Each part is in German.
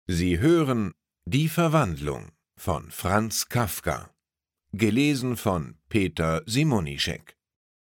Sie hören Die Verwandlung von Franz Kafka, gelesen von Peter Simonischek.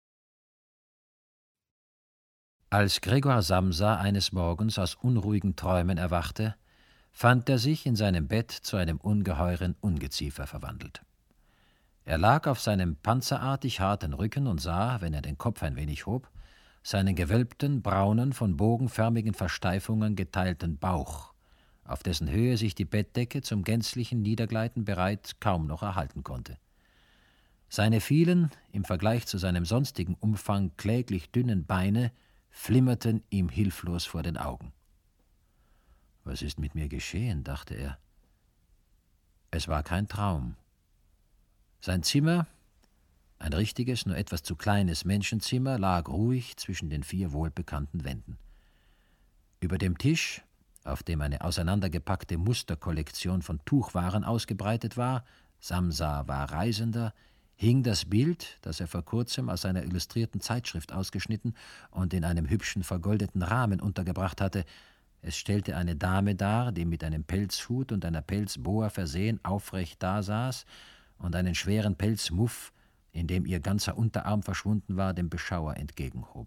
Als Gregor Samsa eines Morgens aus unruhigen Träumen erwachte, fand er sich in seinem Bett zu einem ungeheuren Ungeziefer verwandelt. Er lag auf seinem panzerartig harten Rücken und sah, wenn er den Kopf ein wenig hob, seinen gewölbten, braunen, von bogenförmigen Versteifungen geteilten Bauch, auf dessen Höhe sich die Bettdecke zum gänzlichen Niedergleiten bereit kaum noch erhalten konnte. Seine vielen, im Vergleich zu seinem sonstigen Umfang kläglich dünnen Beine flimmerten ihm hilflos vor den Augen. »Was ist mit mir geschehen?« dachte er. Es war kein Traum. Sein Zimmer, ein richtiges, nur etwas zu kleines Menschenzimmer, lag ruhig zwischen den 4 wohlbekannten Wänden. Über dem Tisch, auf dem eine auseinandergepackte Musterkollektion von Tuchwaren ausgebreitet war, Samsa war Reisender, hing das Bild, das er vor kurzem aus einer illustrierten Zeitschrift ausgeschnitten und in einem hübschen vergoldeten Rahmen untergebracht hatte. Es stellte eine Dame dar, die mit einem Pelzhut und einer Pelzboa versehen aufrecht dasaß und einen schweren Pelzmuff, in dem ihr ganzer Unterarm verschwunden war, dem Beschauer entgegenhob.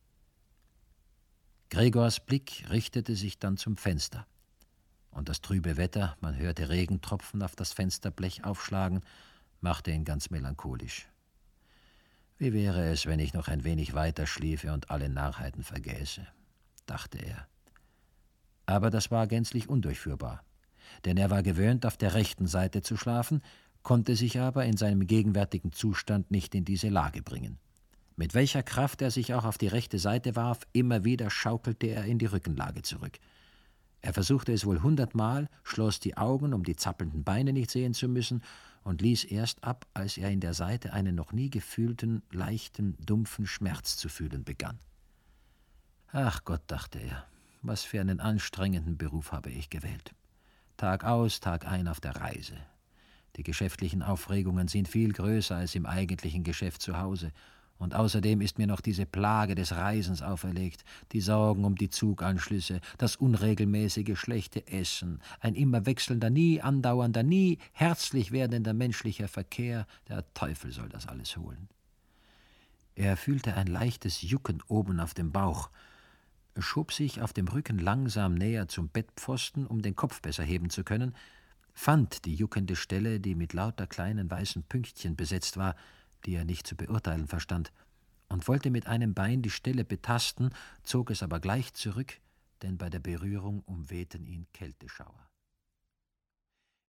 Gregors Blick richtete sich dann zum Fenster, und das trübe Wetter, man hörte Regentropfen auf das Fensterblech aufschlagen, machte ihn ganz melancholisch. Wie wäre es, wenn ich noch ein wenig weiter schliefe und alle Narrheiten vergäße, dachte er. Aber das war gänzlich undurchführbar, denn er war gewöhnt, auf der rechten Seite zu schlafen, konnte sich aber in seinem gegenwärtigen Zustand nicht in diese Lage bringen. Mit welcher Kraft er sich auch auf die rechte Seite warf, immer wieder schaukelte er in die Rückenlage zurück. Er versuchte es wohl 100-mal, schloss die Augen, um die zappelnden Beine nicht sehen zu müssen, und ließ erst ab, als er in der Seite einen noch nie gefühlten, leichten, dumpfen Schmerz zu fühlen begann. Ach Gott, dachte er, was für einen anstrengenden Beruf habe ich gewählt. Tag aus, Tag ein auf der Reise. Die geschäftlichen Aufregungen sind viel größer als im eigentlichen Geschäft zu Hause. Und außerdem ist mir noch diese Plage des Reisens auferlegt, die Sorgen um die Zuganschlüsse, das unregelmäßige, schlechte Essen, ein immer wechselnder, nie andauernder, nie herzlich werdender menschlicher Verkehr, der Teufel soll das alles holen. Er fühlte ein leichtes Jucken oben auf dem Bauch, schob sich auf dem Rücken langsam näher zum Bettpfosten, um den Kopf besser heben zu können, fand die juckende Stelle, die mit lauter kleinen weißen Pünktchen besetzt war, die er nicht zu beurteilen verstand, und wollte mit einem Bein die Stelle betasten, zog es aber gleich zurück, denn bei der Berührung umwehten ihn Kälteschauer.